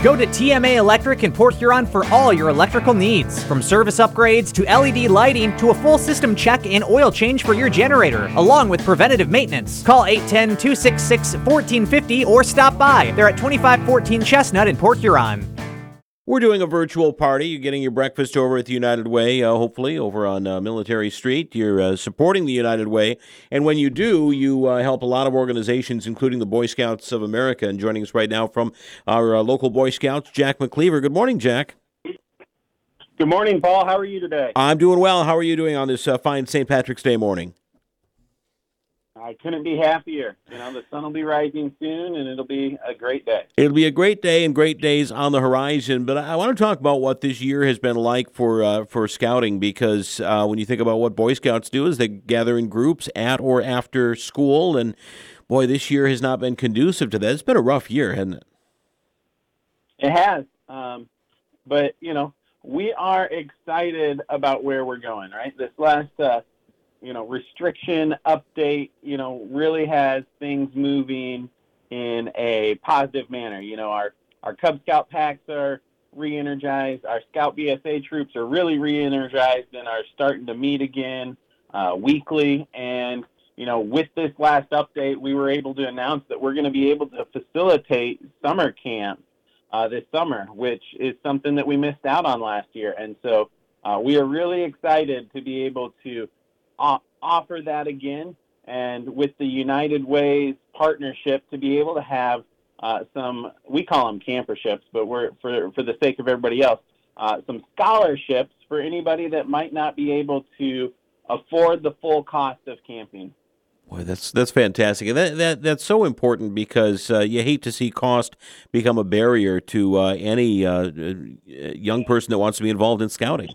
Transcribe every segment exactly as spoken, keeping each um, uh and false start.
Go to T M A Electric in Port Huron for all your electrical needs. From service upgrades to L E D lighting to a full system check and oil change for your generator, along with preventative maintenance. Call eight one zero, two six six, one four five zero or stop by. They're at twenty-five fourteen Chestnut in Port Huron. We're doing a virtual party. You're getting your breakfast over at the United Way, uh, hopefully, over on uh, Military Street. You're uh, supporting the United Way. And when you do, you uh, help a lot of organizations, including the Boy Scouts of America. And joining us right now from our uh, local Boy Scouts, Jack McLeaver. Good morning, Jack. Good morning, Paul. How are you today? I'm doing well. How are you doing on this uh, fine Saint Patrick's Day morning? I couldn't be happier. You know, the sun will be rising soon, and it'll be a great day. It'll be a great day and great days on the horizon. But I want to talk about what this year has been like for uh, for scouting, because uh, when you think about what Boy Scouts do is they gather in groups at or after school, and boy, this year has not been conducive to that. It's been a rough year, hasn't it? It has. Um, but, you know, we are excited about where we're going, right? This last uh, you know, restriction update, you know, really has things moving in a positive manner. You know, our, our Cub Scout packs are re-energized. Our Scout B S A troops are really re-energized and are starting to meet again uh, weekly. And, you know, with this last update, we were able to announce that we're going to be able to facilitate summer camp uh, this summer, which is something that we missed out on last year. And so uh, we are really excited to be able to offer that again, and with the United Way's partnership to be able to have uh, some, we call them camperships, but we're for for the sake of everybody else, uh, some scholarships for anybody that might not be able to afford the full cost of camping. Boy, that's that's fantastic, and that, that that's so important, because uh, you hate to see cost become a barrier to uh, any uh, young person that wants to be involved in scouting.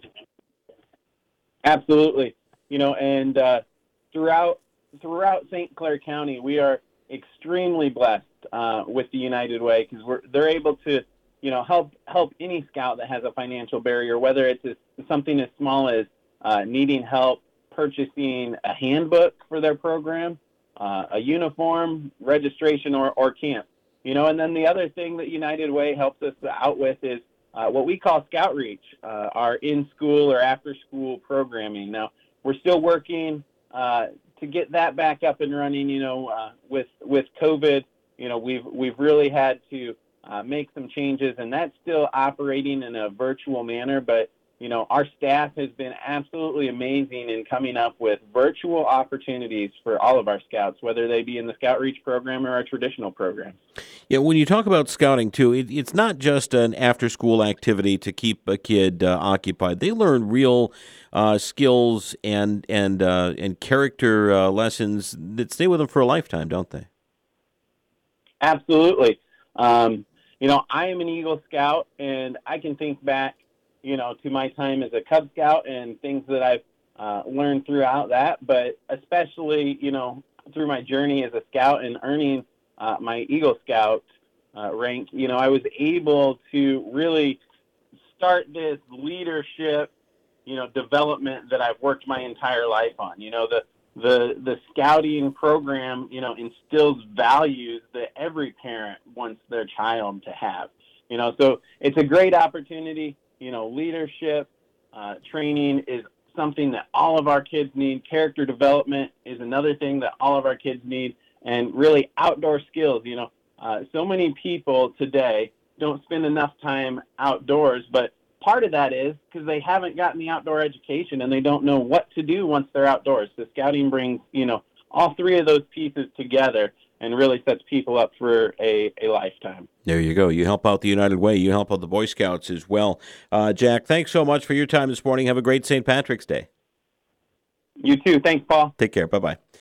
Absolutely. You know, and uh, throughout throughout Saint Clair County, we are extremely blessed uh, with the United Way, because we're they're able to, you know, help help any scout that has a financial barrier, whether it's as, something as small as uh, needing help purchasing a handbook for their program, uh, a uniform, registration, or, or camp. You know, and then the other thing that United Way helps us out with is uh, what we call Scout Reach, uh, our in-school or after-school programming. Now, we're still working uh, to get that back up and running. You know, uh, with with COVID, you know, we've we've really had to uh, make some changes, and that's still operating in a virtual manner. But you know, our staff has been absolutely amazing in coming up with virtual opportunities for all of our scouts, whether they be in the Scout Reach program or our traditional program. Yeah, when you talk about scouting, too, it, it's not just an after-school activity to keep a kid uh, occupied. They learn real uh, skills and and uh, and character uh, lessons that stay with them for a lifetime, don't they? Absolutely. Um, you know, I am an Eagle Scout, and I can think back, you know, to my time as a Cub Scout and things that I've uh, learned throughout that, but especially, you know, through my journey as a Scout and earning uh, my Eagle Scout uh, rank, you know, I was able to really start this leadership, you know, development that I've worked my entire life on. You know, the the the scouting program, you know, instills values that every parent wants their child to have. You know, so it's a great opportunity. You know, leadership uh, training is something that all of our kids need. Character development is another thing that all of our kids need. And really outdoor skills. You know, uh, so many people today don't spend enough time outdoors, but part of that is because they haven't gotten the outdoor education and they don't know what to do once they're outdoors. So scouting brings, you know, all three of those pieces together and really sets people up for a, a lifetime. There you go. You help out the United Way. You help out the Boy Scouts as well. Uh, Jack, thanks so much for your time this morning. Have a great Saint Patrick's Day. You too. Thanks, Paul. Take care. Bye-bye.